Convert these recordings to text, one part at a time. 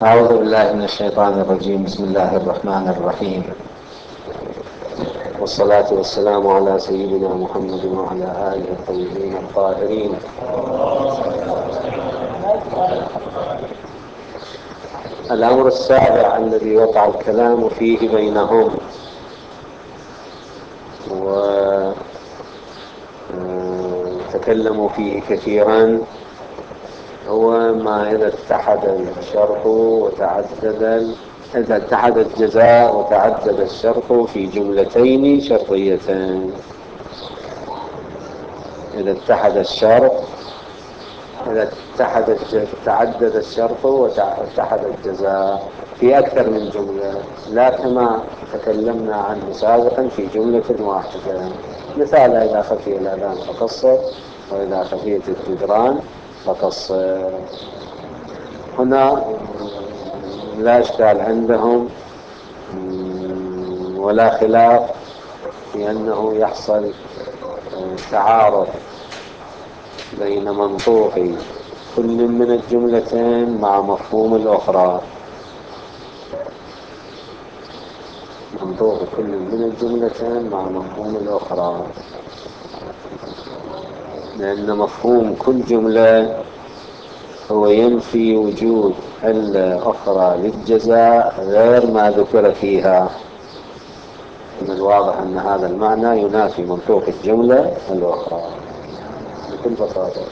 أعوذ بالله من الشيطان الرجيم. بسم الله الرحمن الرحيم، والصلاة والسلام على سيدنا محمد وعلى آله الطيبين الطاهرين. الأمر السابع الذي وقع الكلام فيه بينهم وتكلموا فيه كثيرا هو ما إذا اتحد الشرط إذا اتحد الجزاء وتعدد الشرط في جملتين شرطيتين. إذا اتحد الشرط إذا تعدد الشرط واتحد الجزاء في أكثر من جملة، لا كما تكلمنا عنه سابقا في جملة واحدة. مثال: إذا خفي الأذان فقصر، وإذا خفيت الجدران فقصر. هنا لا إشكال عندهم ولا خلاف في أنه يحصل تعارض بين منطوق كل من الجملتين مع مفهوم الأخرى. منطوق كل من الجملتين مع مفهوم الأخرى، لأن مفهوم كل جملة هو ينفي وجود علة أخرى للجزاء غير ما ذكر فيها. من الواضح أن هذا المعنى ينافي منطوق الجملة الأخرى بكل بساطة.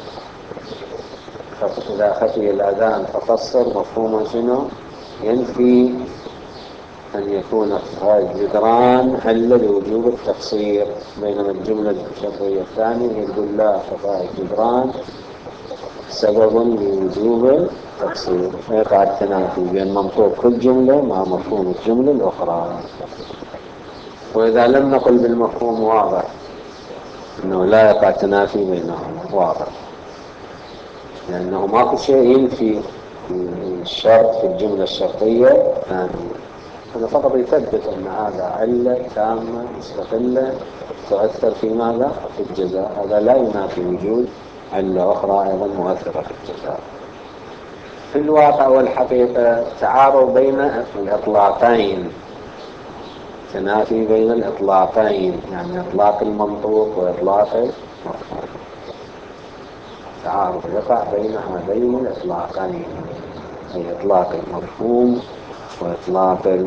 إذا خفي الأذان فقصر مفهوم شنو؟ ينفي أن يكون خفاء الجدران علة لوجوب التقصير، بينما الجملة الشرطية الثانية يقول لا، خفاء الجدران سبب لوجوب التقصير. فيقع التنافي بين منطوق كل جملة مع مفهوم الجملة الأخرى. وإذا لم نقل بالمفهوم واضح أنه لا يقع تنافي بينهم، واضح، لأنه ماكو شيء ينفي الشرط في الجملة الشرطية ثانية. هذا فقط يثبت أن هذا علة تامة مستقلة تؤثر في ماذا؟ في الجزاء. هذا لا ينافي وجود علة أخرى أيضا مؤثرة في الجزاء. في الواقع والحقيقة تعارض بين الإطلاقين، تنافي بين الإطلاقين، يعني إطلاق المنطوق وإطلاق المفهوم. تعارض يقع بين هذين الإطلاقين، أي إطلاق المفهوم وإطلاق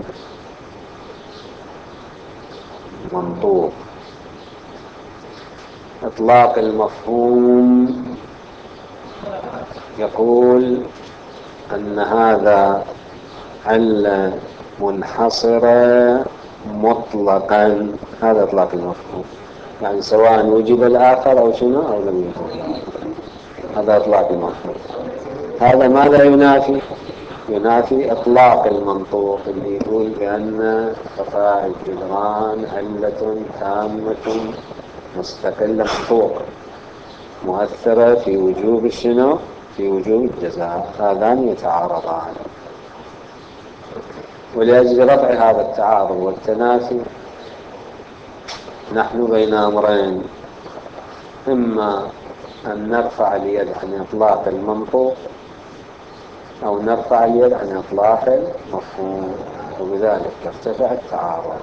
المنطوق. إطلاق المفهوم يقول أن هذا علة منحصرة مطلقا. هذا إطلاق المفهوم، يعني سواء وجد الآخر أو شنو أو لم يوجد الآخر. هذا إطلاق المفهوم. هذا ماذا ينافي؟ ينافي إطلاق المنطوق اللي يقول بأن خفاء الجدران علة تامة مستقلة منطوقة مؤثرة في وجوب الشنو؟ في وجوب الجزاء. هذان يتعارضان. ولأجل رفع هذا التعارض والتنافي نحن بين أمرين: إما أن نرفع اليد عن إطلاق المنطوق، أو نرفع اليد عن إطلاق المفهوم، وبذلك يرتفع التعارض.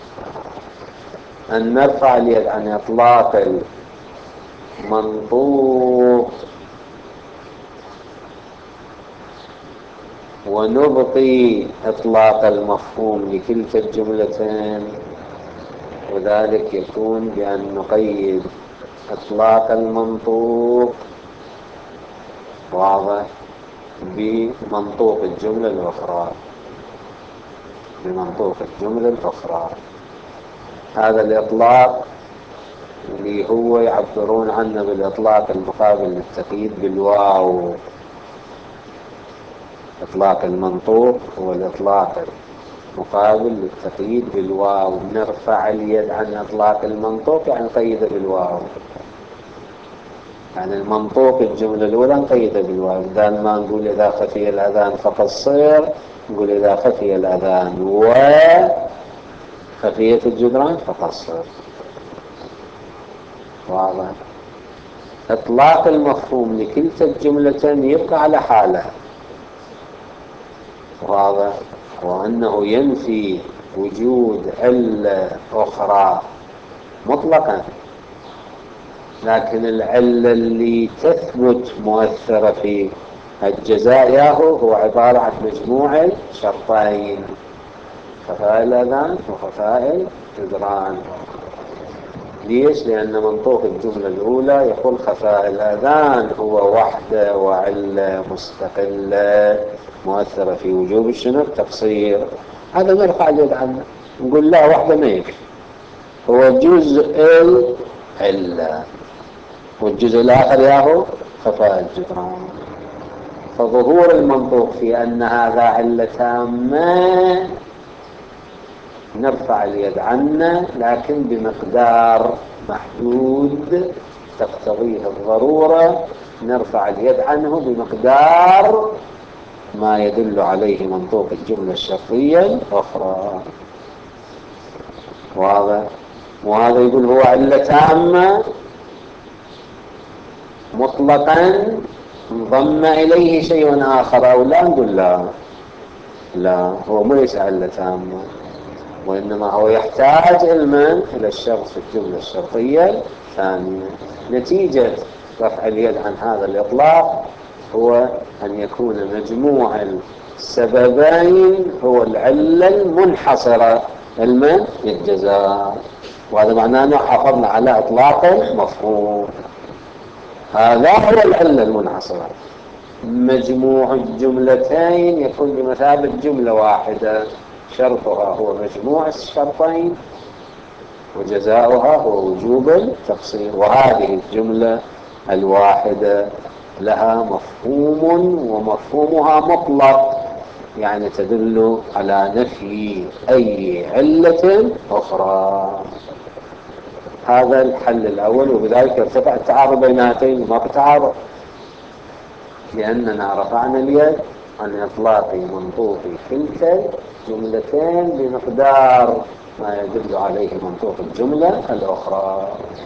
أن نرفع اليد عن إطلاق المنطوق ونبقي إطلاق المفهوم لكلتا الجملتين، وذلك يكون بأن نقيد إطلاق المنطوق واضح بمنطوق الجملة الأخرى، بمنطوق الجملة الأخرى. هذا الإطلاق اللي هو يعبرون عنه بالإطلاق المقابل للتقييد بالواو. إطلاق المنطوق هو الإطلاق المقابل للتقييد بالواو. نرفع اليد عن إطلاق المنطوق يعني نقيده بالواو، يعني المنطوق الجملة الأولى نقيده بالواو. بدل ما نقول إذا خفي الأذان فقصر، نقول إذا خفي الأذان وخفية الجدران فقصر. واضح؟ إطلاق المفهوم لكلتا الجملتين يبقى على حاله. واضح. وأنه ينفي وجود علة أخرى مطلقا، لكن العلة اللي تثبت مؤثرة في الجزاء ياهو هو عبارة عن مجموع شرطين: خفاء الأذان وخفاء الجدران. ليش؟ لأن منطوق الجملة الأولى يقول خفاء الأذان هو وحده وعلة مستقلة مؤثرة في وجوب شنو؟ التقصير. هذا نرفع اليد عنه، نقول لا، وحده ما يكفي، هو جزء العلة، والجزء الآخر ياهو خفاء الجدران. فظهور المنطوق في أن هذا علة تامة نرفع اليد عنه، لكن بمقدار محدود تقتضيه الضرورة نرفع اليد عنه بمقدار ما يدل عليه منطوق الجملة الشرطية الأخرى. واضح؟ وهذا يقول هو علة تامة مطلقا انضم إليه شيء آخر أو لا، نقول لا، هو ليس علة تامة، وإنما هو يحتاج إلى الشرط في الجملة الشرطية الثانية. نتيجة رفع اليد عن هذا الإطلاق هو أن يكون مجموع السببين هو العلة المنحصرة المن الجزاء، وهذا معناه أنه حافظنا على إطلاق المفهوم. هذا هو العلة المنحصرة. مجموع الجملتين يكون بمثابة جملة واحدة، شرطها هو مجموع الشرطين وجزاؤها هو وجوب التقصير. وهذه الجملة الواحدة لها مفهوم، ومفهومها مطلق، يعني تدل على نفي أي علة أخرى. هذا الحل الأول، وبذلك ارتفع التعارض بين هاتين. ما تعارض، لأننا رفعنا اليد عن إطلاق منطوق كلتا جملتين بمقدار ما يدل عليه منطوق الجملة الأخرى.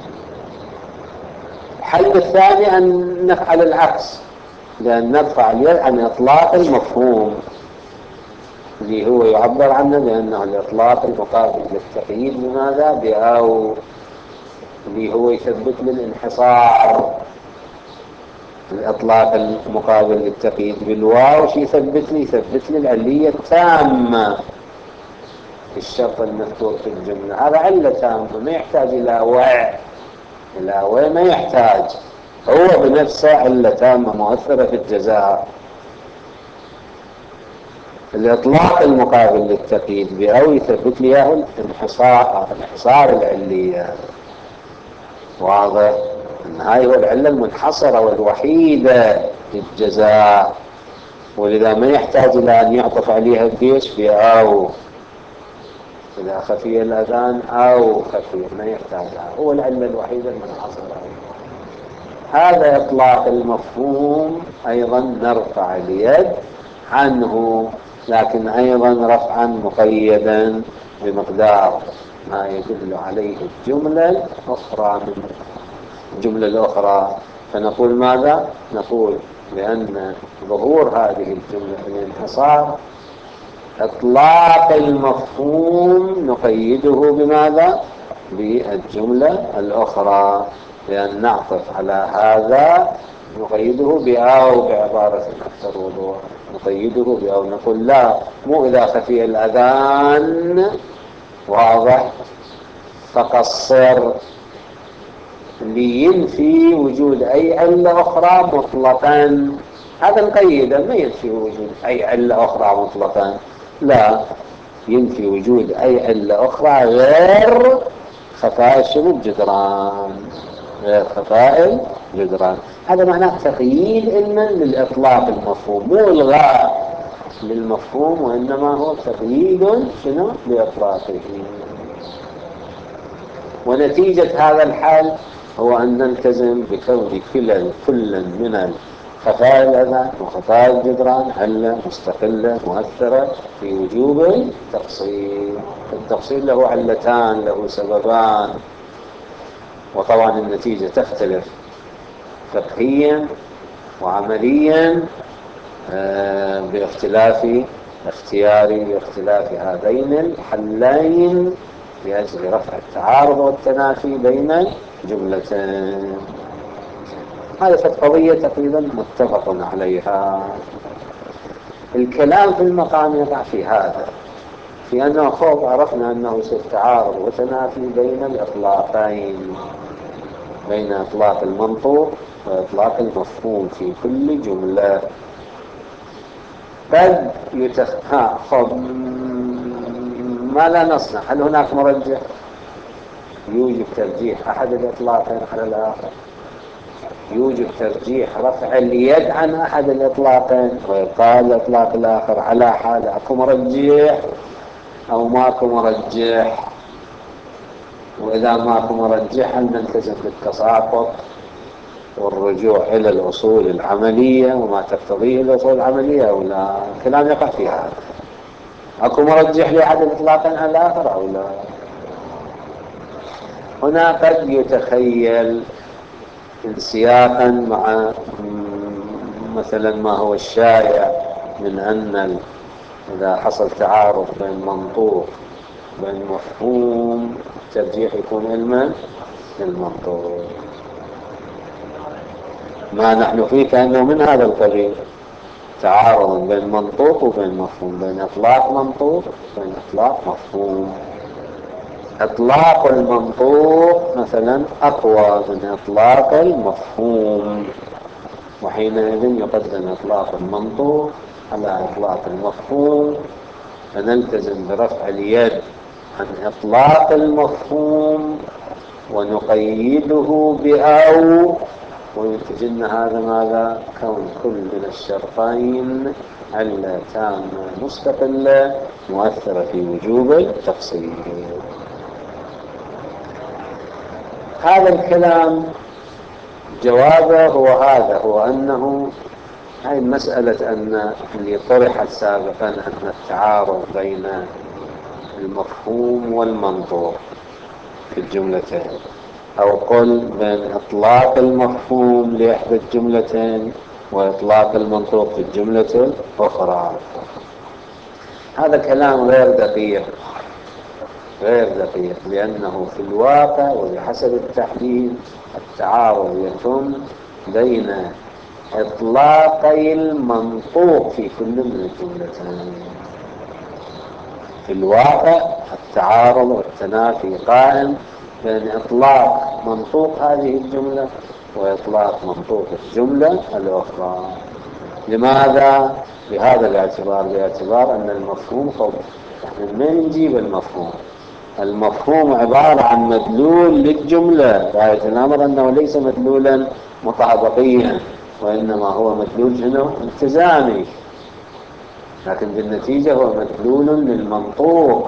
الحل الثاني أن نفعل العكس، لأن نرفع اليد عن إطلاق المفهوم اللي هو يعبر عنه بأنه الإطلاق المقابل للتقييد. لماذا؟ بأو، اللي هو يثبت للانحصار. الإطلاق المقابل للتقييد بالواو شي يثبت لي العلية التامة في الشرط المذكور في الجملة. هذا علة تامة ما يحتاج إلى وع ما يحتاج، هو بنفسه علة تامة مؤثرة في الجزاء. الإطلاق المقابل للتقييد بأو يثبت لي انحصار العلية. واضح؟ أن هاي هو العلة المنحصرة والوحيدة في الجزاء، ولذا ما يحتاج إلى أن يعطف عليها بيش بأو. إذا خفي الأذان أو خفي ما يحتاج، هو العلة الوحيدة المنحصرة. هذا إطلاق المفهوم أيضا نرفع اليد عنه، لكن أيضا رفعا مقيدا بمقدار ما يدل عليه الجملة الأخرى. فنقول ماذا؟ نقول بأن ظهور هذه الجملة في الانحصار إطلاق المفهوم نقيده بماذا؟ بالجملة الأخرى، لأن نعطف على هذا نقيده بأو بعبارة أكثر وضوح. نقيده بأو، نقول لا، مو إذا خفي الأذان واضح فقصر، لينفي وجود أي علة أخرى مطلقا. هذا نقيده، ما ينفي وجود أي علة أخرى مطلقا، لا، ينفي وجود أي علة أخرى غير خفاء الجدران، غير خفاء الجدران. هذا معناه تقييد علما للإطلاق المفهوم، مو إلغاء للمفهوم، وإنما هو تقييد شنو؟ لإطلاقه. ونتيجة هذا الحال هو أن نلتزم بكون كل من خفاء الأذان وخفاء الجدران علة مستقلة مؤثرة في وجوب التقصير. التقصير له علتان، له سببان، وطبعا النتيجة تختلف فقهيا وعمليا باختلاف اختياري لاختلاف هذين الحلين لأجل رفع التعارض والتنافي بين جملتين. هذه قضية تقريبا متفق عليها. الكلام في المقام يقع في هذا، في أنه خوف عرفنا أنه يصير تعارض وتنافي بين الإطلاقين، بين إطلاق المنطوق وإطلاق المفهوم في كل جملة. قد ما لا نصنع؟ هل هناك مرجح يوجب ترجيح أحد الإطلاقين على الآخر؟ يوجب ترجيح رفع اليد عن أحد الإطلاقين ويبقى الإطلاق الآخر على حاله؟ أكو مرجح أو ماكو مرجح؟ وإذا ماكو مرجح هل نلتزم بالتساقط والرجوع إلى الأصول العملية وما تقتضيه الأصول العملية، أو لا؟ كلام يقع في هذا. أكو مرجح لأحد الإطلاقين على الآخر أو لا؟ هنا قد يتخيل انسياقا مع مثلا ما هو الشائع من أن إذا حصل تعارض بين منطوق بين مفهوم ترجيح يكون علما للمنطوق. ما نحن فيه كأنه من هذا القبيل، تعارض بين منطوق وبين مفهوم، بين إطلاق منطوق وبين إطلاق مفهوم. إطلاق المنطوق مثلا أقوى من إطلاق المفهوم، وحينئذ يقدم إطلاق المنطوق على إطلاق المفهوم، فنلتزم برفع اليد عن إطلاق المفهوم ونقيده بأو، وينتجن هذا ماذا؟ كون كل من الشرطين علة تامة مستقلة مؤثرة في وجوب التفصيل. هذا الكلام جوابه هو أنه هاي مسألة أن اللي طرحت سابقا أن التعارض بين المفهوم والمنطوق في الجملتين، أو قل بين إطلاق المفهوم لإحدى الجملتين وإطلاق المنطوق في الجملة الأخرى، هذا كلام غير دقيق، لأنه في الواقع وبحسب التحليل التعارض يتم بين إطلاقي المنطوق في كل من الجملتين. في الواقع التعارض والتنافي قائم بين إطلاق منطوق هذه الجملة وإطلاق منطوق الجملة الأخرى. لماذا؟ بهذا الاعتبار، باعتبار أن المفهوم خبر. نحن ما نجيب المفهوم عبارة عن مدلول للجملة، غاية الأمر أنه ليس مدلولا مطابقيا، وإنما هو مدلول شنو؟ التزامي، لكن بالنتيجة هو مدلول للمنطوق.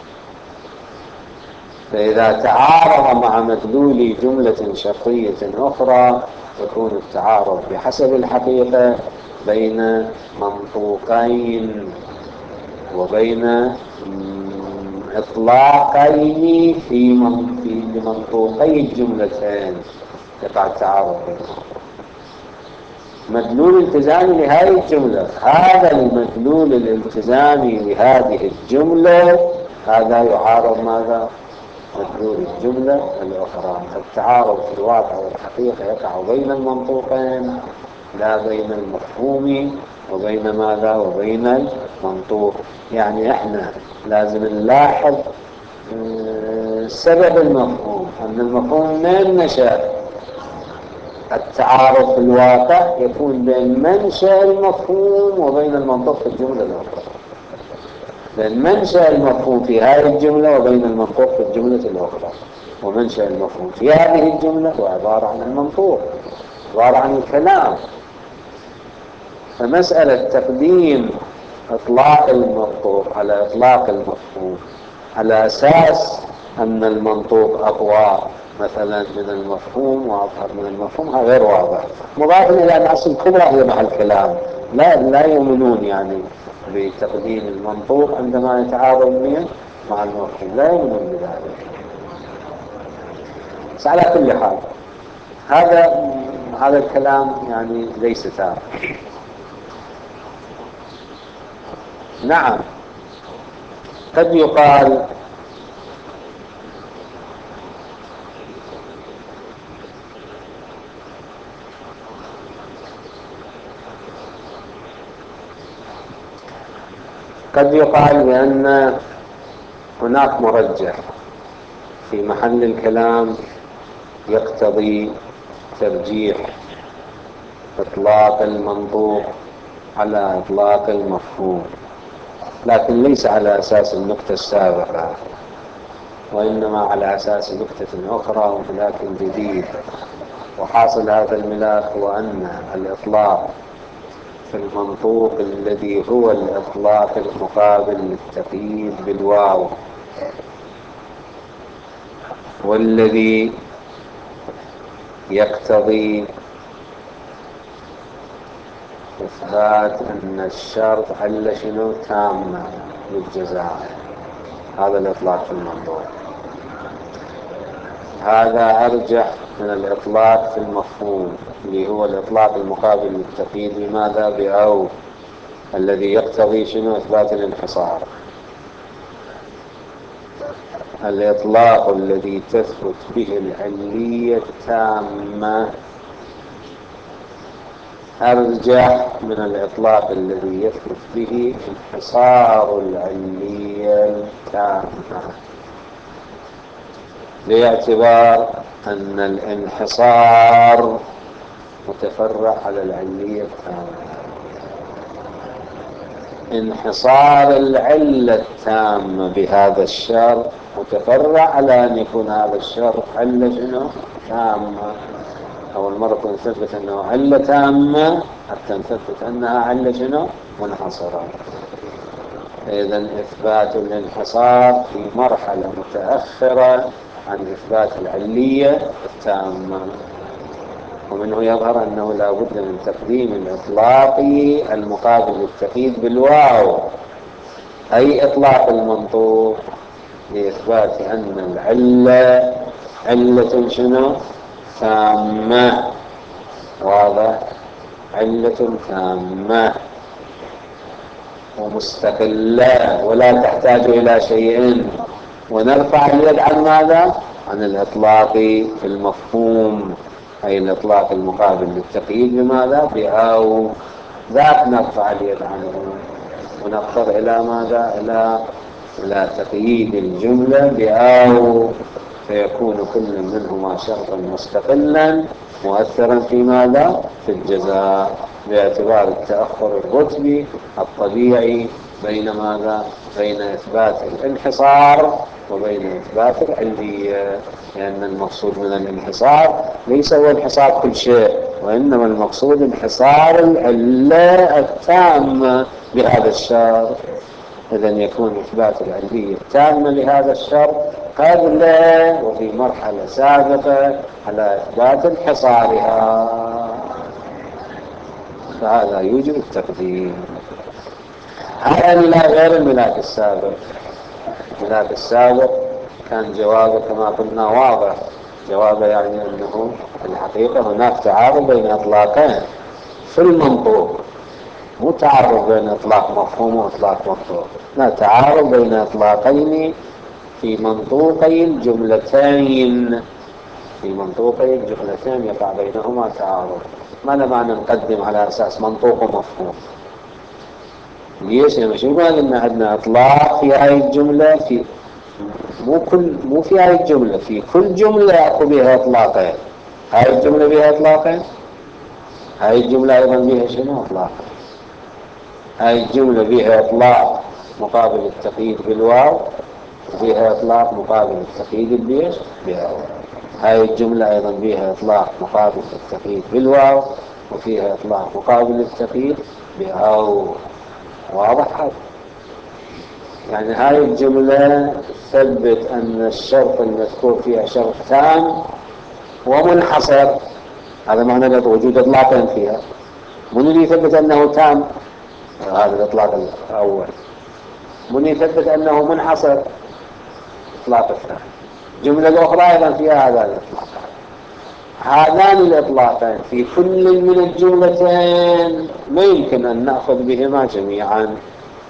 فإذا تعارض مع مدلول جملة شرطية أخرى يكون التعارض بحسب الحقيقة بين منطوقين وبين إطلاقين في منطوقي الجملتين، يقع التعارض بينهم. مدلول التزامي لهذه الجملة، هذا المدلول الالتزامي لهذه الجملة هذا يعارض ماذا؟ مدلول الجملة الأخرى. التعارض في الواقع والحقيقة يقع بين المنطوقين لا بين المفهوم وبين ماذا؟ وبين المنطوق. يعني احنا لازم نلاحظ سبب المفهوم، أن المفهوم من نشأ. التعارض في الواقع يكون بين منشأ المفهوم وبين المنطوق في الجملة الأخرى، بين منشأ المفهوم في هذه الجملة وبين المنطوق في الجملة الأخرى. ومنشأ المفهوم في هذه الجملة هو عبارة عن المنطوق، عبارة عن الكلام. فمسألة تقديم إطلاق المنطوق على إطلاق المفهوم على أساس أن المنطوق أقوى مثلا من المفهوم وأظهر من المفهوم، هذا غير واضح. مضاف إلى أن أصل الكبرى هي مع الكلام، لا يؤمنون يعني بتقديم المنطوق عندما يتعارض مع المفهوم، لا يؤمنون بذلك. بس على كل حال هذا الكلام يعني ليس تام. نعم، قد يقال بأن هناك مرجح في محل الكلام يقتضي ترجيح إطلاق المنطوق على إطلاق المفهوم، لكن ليس على أساس النقطة السابقة، وإنما على أساس نقطة أخرى ولكن جديد. وحاصل هذا الملاك هو أن الإطلاق في المنطوق الذي هو الإطلاق المقابل للتقييد بالواو، والذي يقتضي إثبات أن الشرط علة شنو تامة للجزاء، هذا الإطلاق في المنطوق. هذا أرجح من الإطلاق في المفهوم اللي هو الإطلاق المقابل للتقييد بماذا؟ بأو، الذي يقتضي شنو؟ إثبات الانحصار. الإطلاق الذي تثبت به العلية التامة أرجح من الإطلاق الذي يثبت به انحصار العلية التامة، باعتبار أن الانحصار متفرع على العلية التامة. انحصار العلة التامة بهذا الشرط متفرع على أن يكون هذا الشرط علة شنو؟ تامة. أول مرة نثبت أنه علة تامة حتى نثبت أنها علة شنو؟ منحصرة. إذن إثبات الانحصار في مرحلة متأخرة عن إثبات العلية التامة، ومنه يظهر أنه لا بد من تقديم الإطلاق المقابل للتقييد بالواو، أي إطلاق المنطوق، لإثبات أن العلة علة شنو؟ تامة. واضح؟ علة تامة ومستقلة ولا تحتاج إلى شيء. ونرفع اليد عن ماذا؟ عن الإطلاق في المفهوم، أي الإطلاق المقابل للتقييد بماذا؟ بأو، ذاك نرفع اليد عنه ونضطر إلى ماذا؟ إلى تقييد الجملة بأو، فيكون كل منهما شرطا مستقلا مؤثرا في ماذا؟ في الجزاء، باعتبار التأخر الرتبي الطبيعي بين ماذا؟ بين إثبات الانحصار وبين إثبات العلية. لأن المقصود من الانحصار ليس هو انحصار كل شيء، وإنما المقصود انحصار العلة التامة بهذا الشرط. إذن يكون إثبات العلية التامة لهذا الشرط قبل وفي مرحلة سابقة على إثبات انحصارها، فهذا يوجب التقديم. هذا الملاك غير الملاك السابق. الملاك السابق كان جوابه كما قلنا واضح، جوابه يعني أنه في الحقيقة هناك تعارض بين إطلاقين في المنطوق، مو تعارض بين إطلاق مفهوم وإطلاق منطوق، لا، تعارض بين إطلاقين في منطوقي الجملتين. في منطوقي الجملتين يقع بينهما تعارض. ماذا معنى نقدم على أساس منطوق ومفهوم؟ ليش؟ يعني شو قال إن عندنا إطلاق في هاي الجملة، في مو في هاي الجملة، في كل جملة أكو بها إطلاقين. هاي الجملة بها إطلاقين، هاي الجملة أيضا بها شنو؟ إطلاق. هاي الجملة بها إطلاق مقابل التقييد بالواو، وفيها إطلاق مقابل التقييد بإيش؟ بأو. هاي الجملة أيضا بها إطلاق مقابل التقييد بالواو، وفيها إطلاق مقابل التقييد بأو. واضح هذا؟ يعني هاي الجملة تثبت أن الشرط المذكور فيها شرط تام ومنحصر، هذا معنى وجود إطلاقين فيها. من اللي يثبت أنه تام؟ هذا الإطلاق الأول. من يثبت أنه منحصر؟ إطلاق الثاني. الجملة الأخرى أيضا فيها هذا الإطلاق. هذان الإطلاقين في كل من الجملتين ما يمكن أن نأخذ بهما جميعا،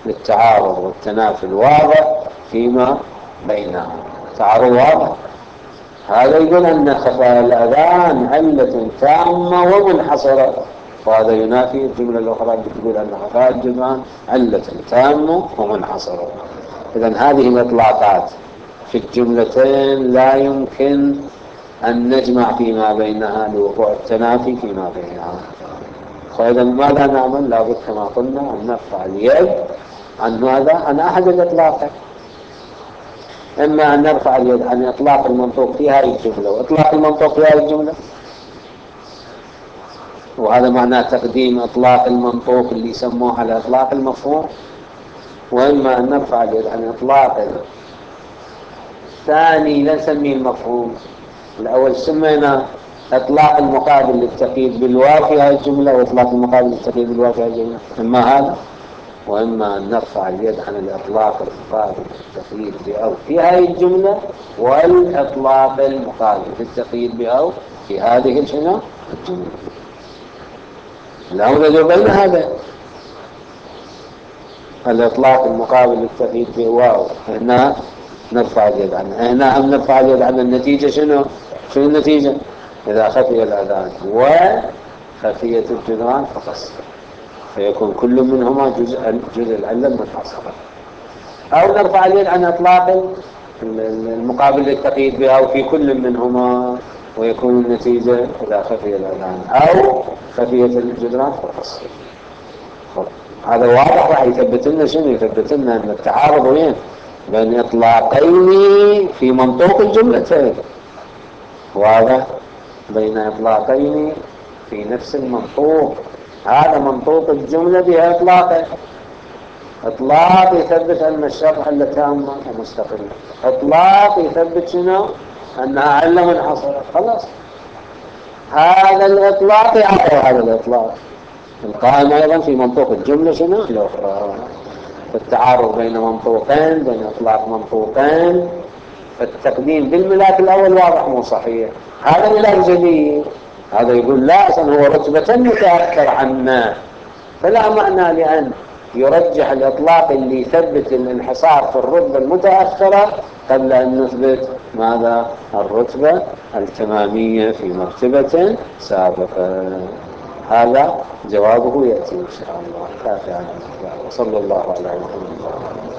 للتعارض والتنافي الواضح فيما بينهم. تعارض واضح. هذا يقول أن خفاء الأذان علة تامة ومنحصرة، وهذا ينافي الجملة الأخرى التي تقول أن خفاء الجدران علة تامة ومنحصرة. إذن هذه الإطلاقات في الجملتين لا يمكن أن نجمع فيما بينها لوقوع التنافي فيما بينها. فإذا ماذا نعمل؟ لابد كما قلنا أن نرفع اليد عن ماذا؟ عن أحد الإطلاقين. إما أن نرفع اليد عن إطلاق المنطوق في هذه الجملة وإطلاق المنطوق في هذه الجملة، وهذا معناه تقديم إطلاق المنطوق اللي يسموه على إطلاق المفهوم، وإما أن نرفع اليد عن إطلاق ثاني لا نسميه المفهوم. الأول سمينا إطلاق المقابل للتقييد بالواو في هذه الجملة، وإطلاق المقابل للتقييد بالواو في هذه الجملة، إما هذا وإما أن نرفع اليد عن الإطلاق المقابل للتقييد بأو في هذه الجملة، والإطلاق المقابل للتقييد بأو في هذه الجملة. لا نوجد بين هذا الإطلاق المقابل للتقييد بواو، هنا نرفع اليد عنه، هنا أم نرفع اليد عن النتيجة. شنو النتيجة؟ إذا خفي الأذان وخفية الجدران فقص، فيكون كل منهما جزء العلة منحصرة. أو نرفع اليد عن إطلاق المقابل للتقييد بها وفي كل منهما، ويكون النتيجة إذا خفي الأذان أو خفية الجدران فقص. هذا واضح. راح يثبت لنا شنو؟ يثبت لنا أن التعارض وين؟ بين إطلاقين في منطوق الجملتين. واضح؟ بين إطلاقين في نفس المنطوق. هذا منطوق الجملة بها إطلاق. إطلاق يثبت أن الشرط علة تامة ومستقلة. إطلاق يثبت شنو؟ أنها علة منحصرة. خلاص، هذا الإطلاق يعطي هذا الإطلاق القائم أيضا في منطوق الجملة شنو؟ الأخرى. التعارض بين منطوقين، بين إطلاق منطوقين، فالتقديم بالملاك الأول واضح مو صحيح. هذا ملاك جديد، هذا يقول لا أصلا هو رتبة متأخر عنا، فلا معنى لأن يرجح الإطلاق اللي يثبت الانحصار في الرتبة المتأخرة قبل أن نثبت ماذا؟ الرتبة التمامية في مرتبة سابقة. هذا جوابه يأتي إن شاء الله. كافي عن وصلى الله على محمد.